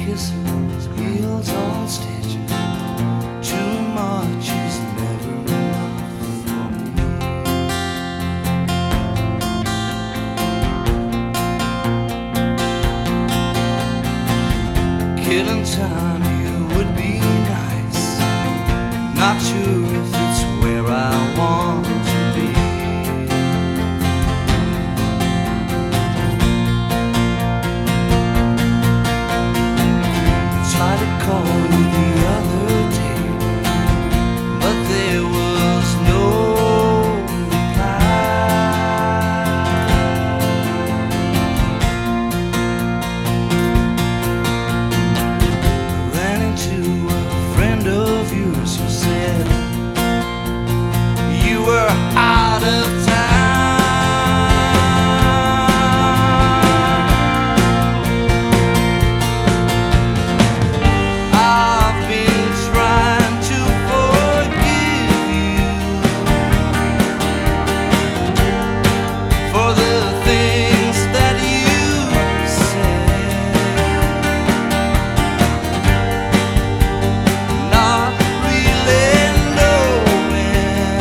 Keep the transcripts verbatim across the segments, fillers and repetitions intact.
kisses, heels on stitches. Too much is never enough for me. Killing time, you would be nice. Not sure if it's where I want to be. Tried to call you the other day, but there was no reply. Ran into a friend of yours who said you were out of time. I've been trying to forgive you for the things that you said, not really knowing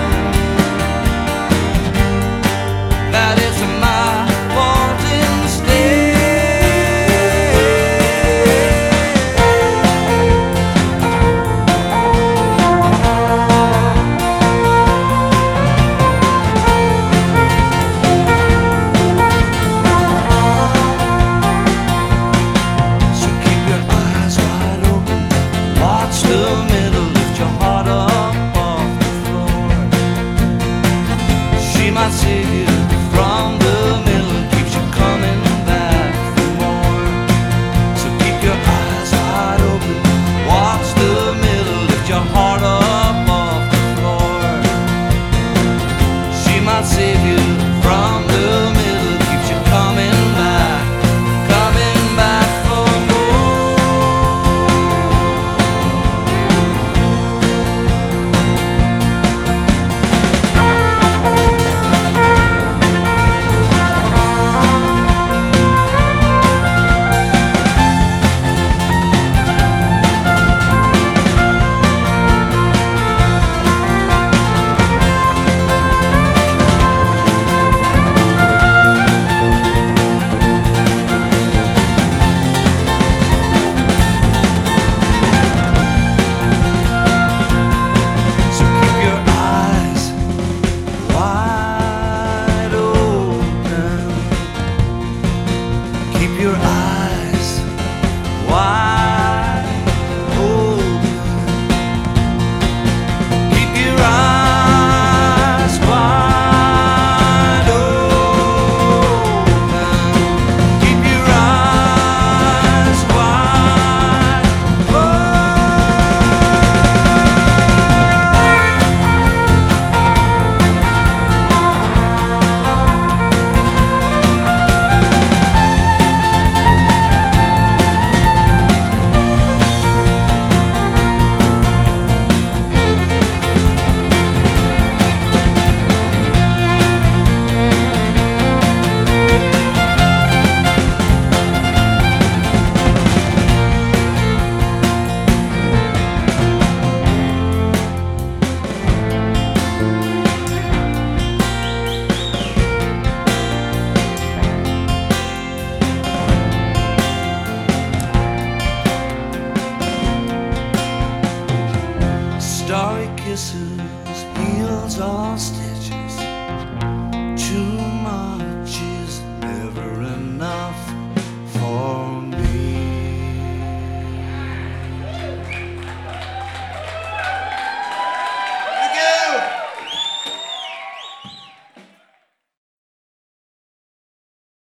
that it's my fault instead. So keep your eyes wide open, watch the middle, lift your heart up off the floor. She might save you from the middle, keeps you coming back for more. So keep your eyes wide open, watch the middle, lift your heart up off the floor. She might save you from the middle, keeps you coming back, coming back for more. So keep your eyes wide open. Keep your eyes wide